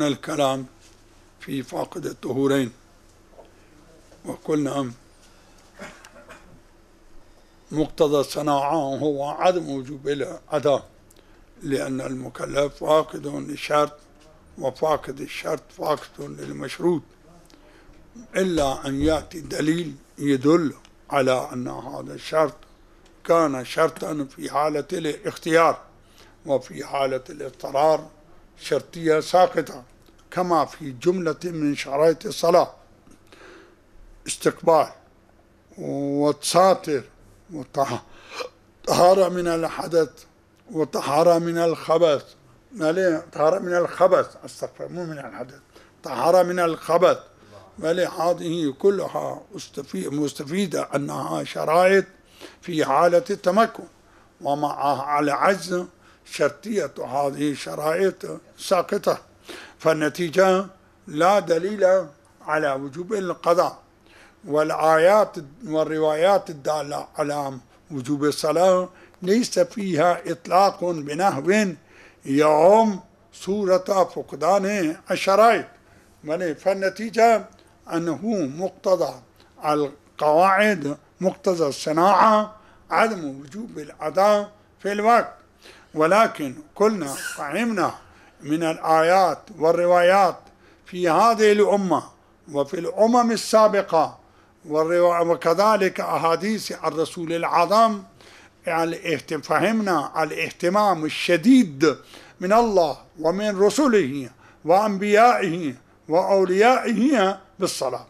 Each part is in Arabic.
الكلام في فاقد الطهورين، وقلنا مقتضى الصناعة هو عدم وجوب الأداء، لأن المكلف فاقد للشرط، وفاقد الشرط فاقد للمشروط، إلا أن يأتي دليل يدل على أن هذا الشرط كان شرطا في حالة الاختيار، وفي حالة الاضطرار شرطية ساقطة، كما في جملة من شرائط الصلاة: استقبال، وتساتر، وطهارة من الحدث، وطهارة من الخبث. طهارة من الخبث، استغفر، مو من الحدث، طهارة من الخبث. هذه كلها مستفيدة أنها شرائط في حالة التمكن، ومع العجز شرطية هذه الشرائط ساقطة، فالنتيجة لا دليل على وجوب القضاء. والآيات والروايات الدالة على وجوب الصلاة ليس فيها إطلاق بنحو يعم صورة فقدان الشرائط، فالنتيجة أنه مقتضى القواعد، مقتضى الصناعة عدم وجوب الأداء في الوقت. ولكن كلنا فهمنا من الآيات والروايات في هذه الأمة وفي الأمم السابقة، وكذلك أحاديث الرسول العظام، فهمنا الاهتمام الشديد من الله ومن رسله وأنبيائه وأوليائه بالصلاة.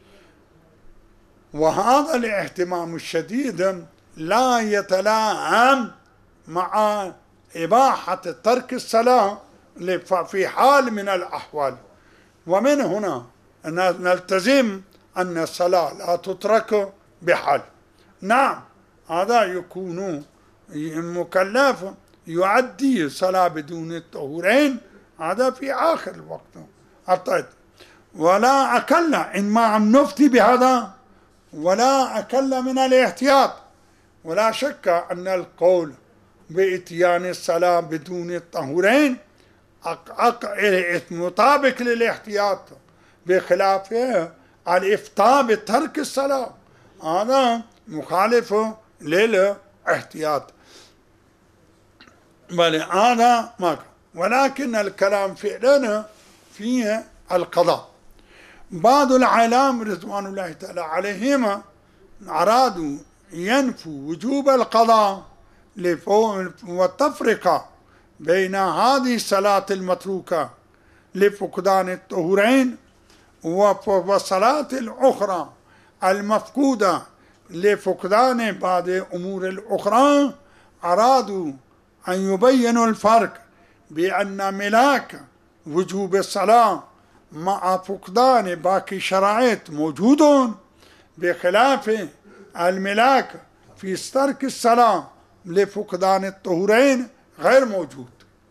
وهذا الاهتمام الشديد لا يتلائم مع إباحة ترك الصلاة في حال من الأحوال. ومن هنا نلتزم أن الصلاة لا تترك بحال. نعم، هذا يكون مكلف يؤدي الصلاة بدون الطهورين، هذا في آخر الوقت، ولا أكل إن ما نفتي بهذا، ولا أكل من الاحتياط. ولا شك أن القول بإتيان الصلاة بدون الطهورين مطابق للاحتياط، بخلاف الإفتاء بترك الصلاة، هذا مخالف للاحتياط. هذا ما كان. ولكن الكلام فعلا فيه القضاء. بعض العلام رضوان الله تعالى عليهما أرادوا ينفوا وجوب القضاء والتفرقة بين هذه الصلاة المتروكة لفقدان الطهورين والصلاة الأخرى المفقودة لفقدان بعض الأمور الأخرى. أرادوا أن يبينوا الفرق بأن ملاك وجوب الصلاة مع فقدان باقي شرائط موجود، بخلاف الملاك في ترك الصلاة لفقدان الطهورين غير موجود.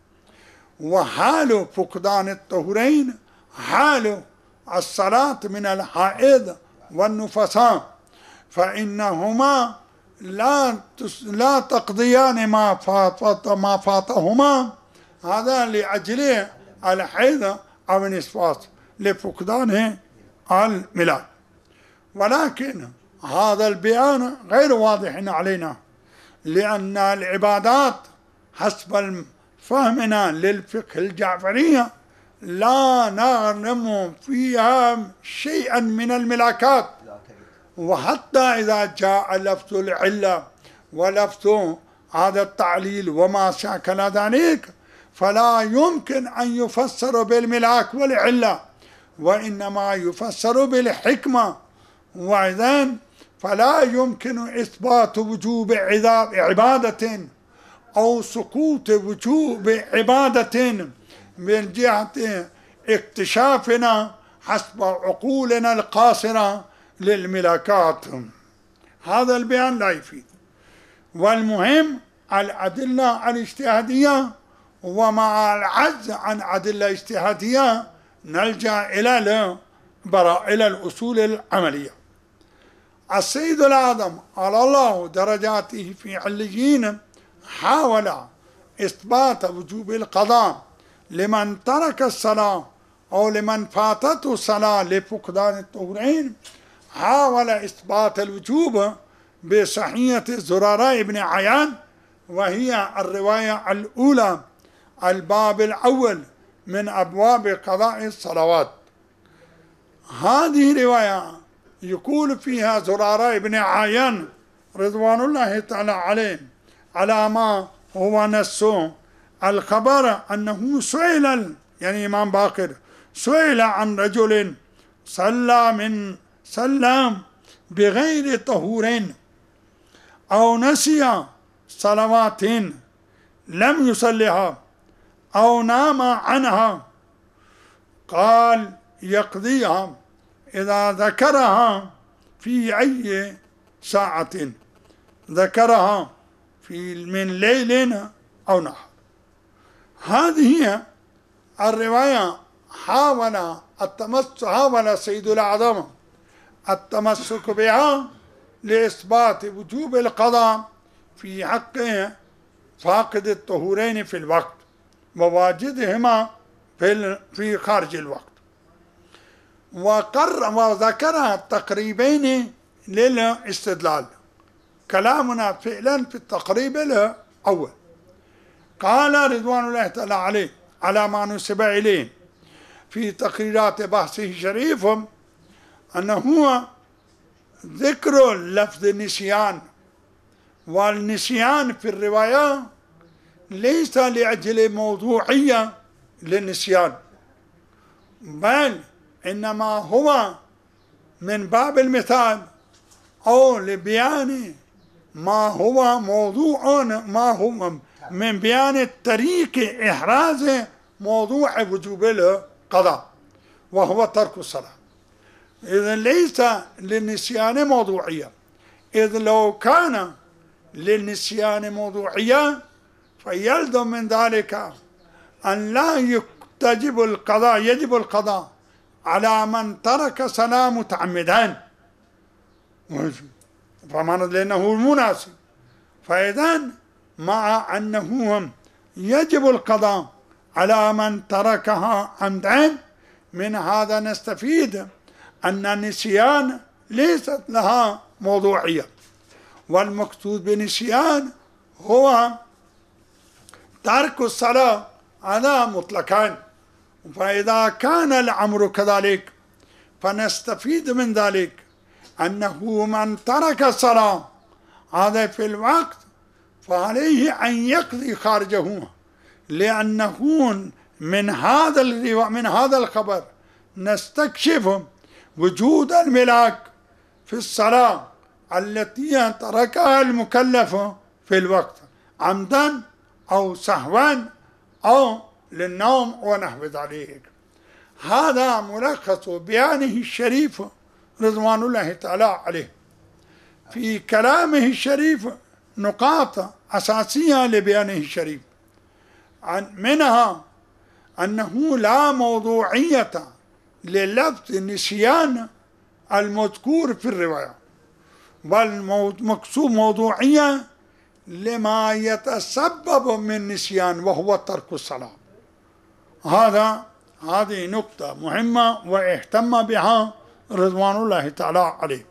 وحال فقدان الطهورين حال الصلاة من الحائض والنفساء، فإنهما لا تقضيان ما فاتهما، هذا لأجل الحيض أو النفاس لفقدان الملاك. ولكن هذا البيان غير واضح علينا، لأن العبادات حسب فهمنا للفقه الجعفرية لا نعلم فيها شيئا من الملاكات. وحتى إذا جاء لفظ العلة ولفظ هذا التعليل وما شاكل ذلك، فلا يمكن أن يفسر بالملاك والعلة، وإنما يفسر بالحكمة. وإذن فلا يمكن إثبات وجوب عبادة أو سقوط وجوب عبادة من جهة اكتشافنا حسب عقولنا القاصرة للملاكات. هذا البيان لا يفيد. والمهم الأدلة الاجتهادية، ومع العجز عن أدلة اجتهادية نلجأ إلى الأصول العملية. السيد الأعظم على الله درجاته في عليين حاول إثبات وجوب القضاء لمن ترك الصلاة أو لمن فاتته صلاة لفقدان الطهورين حاول إثبات الوجوب بصحية زرارة بن عيان، وهي الرواية الأولى الباب الأول من أبواب قضاء الصلوات. هذه رواية يقول فيها زرارة بن عيان رضوان الله تعالى عليه على ما هو نسه الخبر أنه سئل، يعني إمام باقر سئل عن رجل صلى بغير طهورين أو نسي صلوات لم يصلها أو نام عنها، قال يقضيها إذا ذكرها في أي ساعة ذكرها من ليل أو نهار. هذه هي الرواية. حاول سيد الأعظم التمسك بها لإثبات وجوب القضاء في حق فاقد الطهورين في الوقت وواجدهما في خارج الوقت، وذكر التقريبين للاستدلال. كلامنا فعلا في التقريب الأول. قال رضوان الله تعالى عليه على ما نسب إليه في تقريرات بحثه الشريف أنه هو ذكر لفظ النسيان، والنسيان في الرواية ليس لأجل موضوعية للنسيان، بل إنما هو من باب المثال أو لبيان ما هو موضوع، ما هو من بيان طريق إحراز موضوع وجوب القضاء وهو ترك الصلاة. إذن ليس للنسيان موضوعية، إذ لو كان للنسيان موضوعية فيلزم من ذلك أن لا يجب القضاء على من ترك صلاة متعمدا، لأنه المناسب. فإذن مع أنه يجب القضاء على من تركها عمدا، من هذا نستفيد أن النسيان ليست لها موضوعية، والمقصود بالنسيان هو ترك الصلاة على مطلقان. فإذا كان الأمر كذلك فنستفيد من ذلك أنه من ترك الصلاة هذا في الوقت فعليه أن يقضي خارجه، لأنه من هذا الخبر نستكشف وجود الملاك في الصلاة التي تركها المكلف في الوقت عمدا أو سهوا أو للنوم ونحو ذلك. هذا ملخص بيانه الشريف رضوان الله تعالى عليه. في كلامه الشريف نقاط أساسية لبيانه الشريف، منها أنه لا موضوعية للفظ النسيان المذكور في الرواية، بل مقصود موضوعية لما يتسبب من نسيان وهو ترك الصلاة. هذه نقطة مهمة واهتم بها رضوان الله تعالى عليه.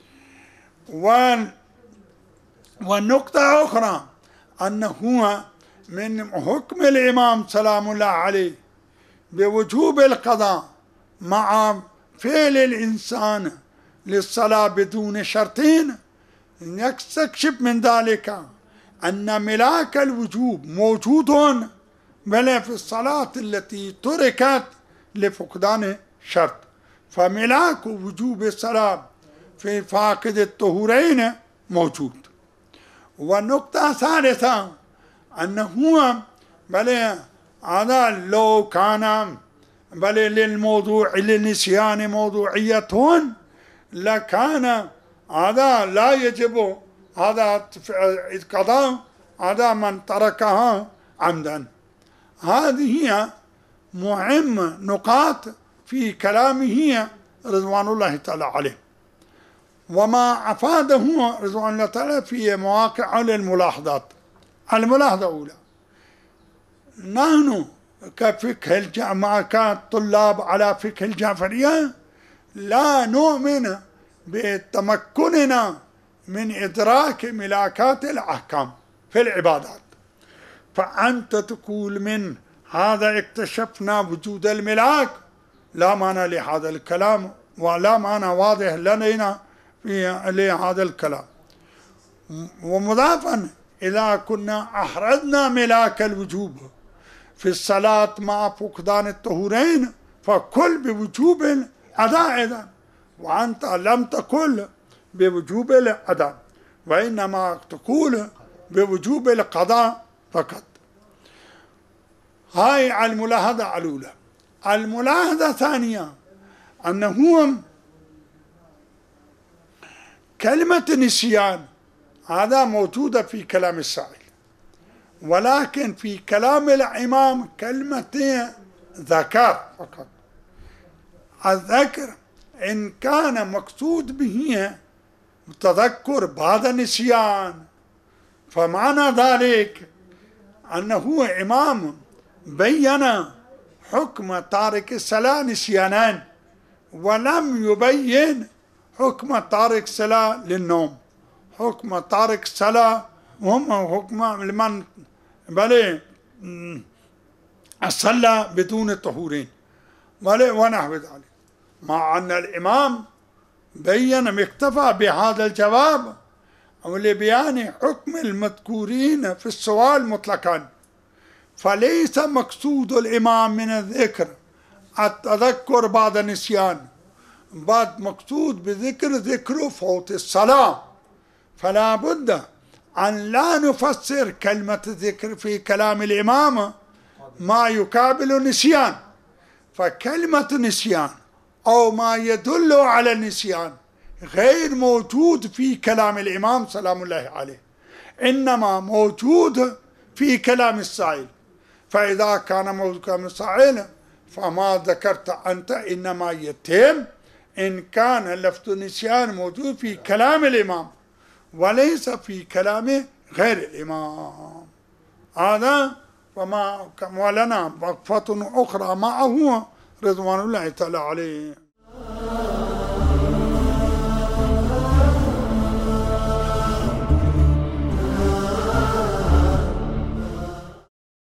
والنقطة أخرى أنه من حكم الإمام سلام الله عليه بوجوب القضاء مع فعل الإنسان للصلاة بدون شرطين، يستكشف من ذلك أن ملاك الوجوب موجود بل في الصلاة التي تركت لفقدان شرط، فملاك وجوب الصلاة في فاقد الطهورين موجود. والنقطة الثالثة أنه بل هذا لو كان بل للنسيان موضوعية لكان هذا لا يجب هذا القضاء هذا من تركها عمدا. هذه هي مهم نقاط في كلامه رضوان الله تعالى عليه، وما أفاده رضوان الله تعالى في مواقع للملاحظات. الملاحظة الأولى، نحن كفقه ما كان طلاب على فقه الجعفرية لا نؤمن بتمكننا من إدراك ملاكات الأحكام في العبادات. فأنت تقول من هذا اكتشفنا وجود الملاك، لا معنى لهذا الكلام ولا معنى واضح لدينا لهذا الكلام. ومضافا إذا كنا أحرزنا ملاك الوجوب في الصلاة مع فقدان الطهورين فكل بوجوب الأداء إذن، وأنت لم تقل بوجوب الأداء وإنما تقول بوجوب القضاء فقط. هاي الملاحظة الأولى. الملاحظة الثانية أنه كلمة نسيان هذا موجودة في كلام السائل، ولكن في كلام الإمام كلمة ذكر فقط. الذكر إن كان مقصود به تذكر بعد نسيان فمعنى ذلك أنه إمام بين حكم تارك الصلاة نسيانا ولم يبين حكم تارك الصلاة للنوم. حكم تارك الصلاة وهم حكم لمن بل صلى بدون طهورين ونحو ذلك، مع أن الإمام بين اكتفى بهذا الجواب لبيان حكم المذكورين في السؤال مطلقا. فليس مقصود الإمام من الذكر التذكر بعد النسيان، بعد مقصود ذكر فوت الصلاة. فلا بد أن لا نفسر كلمة ذكر في كلام الإمام ما يقابل النسيان. فكلمة نسيان أو ما يدل على النسيان غير موجود في كلام الإمام سلام الله عليه، إنما موجود في كلام السائل. فإذا كان موجود كلام السائل فما ذكرت أنت إنما يتم إن كان لفظ النسيان موجود في كلام الإمام وليس في كلام غير الإمام. هذا ولنا وقفة أخرى معه رضوان الله تعالى عليه.